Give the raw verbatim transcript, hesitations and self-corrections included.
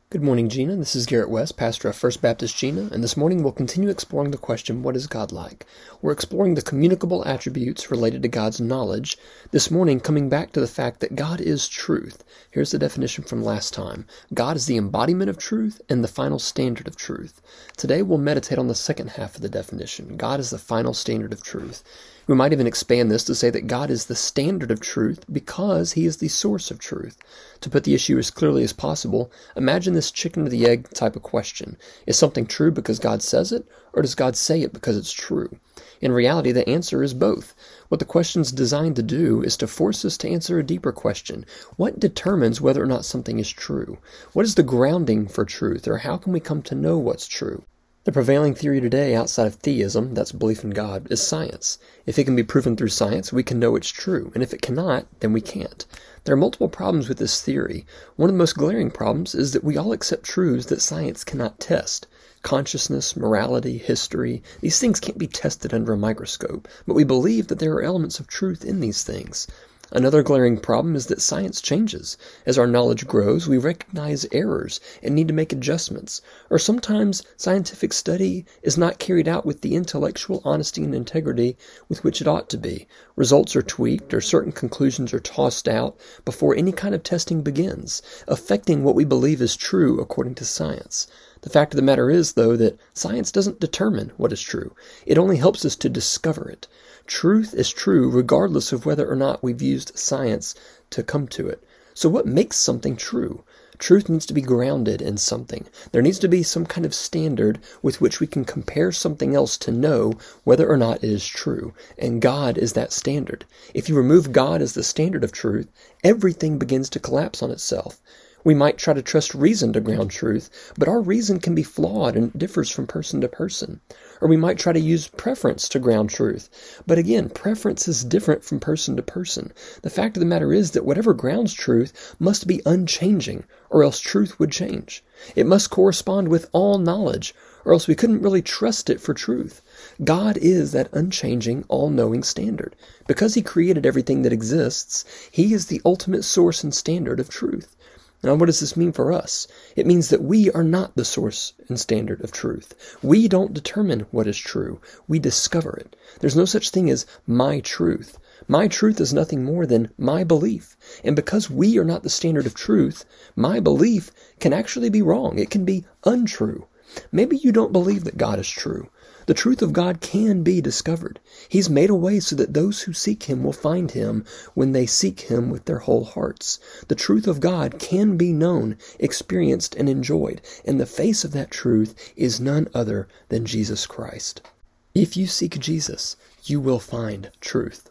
Good morning, Gina. This is Garrett West, pastor of First Baptist Gina, and this morning we'll continue exploring the question, what is God like? We're exploring the communicable attributes related to God's knowledge, this morning coming back to the fact that God is truth. Here's the definition from last time. God is the embodiment of truth and the final standard of truth. Today we'll meditate on the second half of the definition. God is the final standard of truth. We might even expand this to say that God is the standard of truth because he is the source of truth. To put the issue as clearly as possible, imagine this chicken or the egg type of question. Is something true because God says it, or does God say it because it's true? In reality, the answer is both. What the question's designed to do is to force us to answer a deeper question. What determines whether or not something is true? What is the grounding for truth, or how can we come to know what's true? The prevailing theory today outside of theism, that's belief in God, is science. If it can be proven through science, we can know it's true, and if it cannot, then we can't. There are multiple problems with this theory. One of the most glaring problems is that we all accept truths that science cannot test. Consciousness, morality, history, these things can't be tested under a microscope, but we believe that there are elements of truth in these things. Another glaring problem is that science changes. As our knowledge grows, we recognize errors and need to make adjustments. Or sometimes scientific study is not carried out with the intellectual honesty and integrity with which it ought to be. Results are tweaked or certain conclusions are tossed out before any kind of testing begins, affecting what we believe is true according to science. The fact of the matter is, though, that science doesn't determine what is true. It only helps us to discover it. Truth is true regardless of whether or not we've used science to come to it. So what makes something true? Truth needs to be grounded in something. There needs to be some kind of standard with which we can compare something else to know whether or not it is true. And God is that standard. If you remove God as the standard of truth, everything begins to collapse on itself. We might try to trust reason to ground truth, but our reason can be flawed and differs from person to person. Or we might try to use preference to ground truth. But again, preference is different from person to person. The fact of the matter is that whatever grounds truth must be unchanging, or else truth would change. It must correspond with all knowledge, or else we couldn't really trust it for truth. God is that unchanging, all-knowing standard. Because he created everything that exists, he is the ultimate source and standard of truth. Now, what does this mean for us? It means that we are not the source and standard of truth. We don't determine what is true. We discover it. There's no such thing as my truth. My truth is nothing more than my belief. And because we are not the standard of truth, my belief can actually be wrong. It can be untrue. Maybe you don't believe that God is true. The truth of God can be discovered. He's made a way so that those who seek him will find him when they seek him with their whole hearts. The truth of God can be known, experienced, and enjoyed, and the face of that truth is none other than Jesus Christ. If you seek Jesus, you will find truth.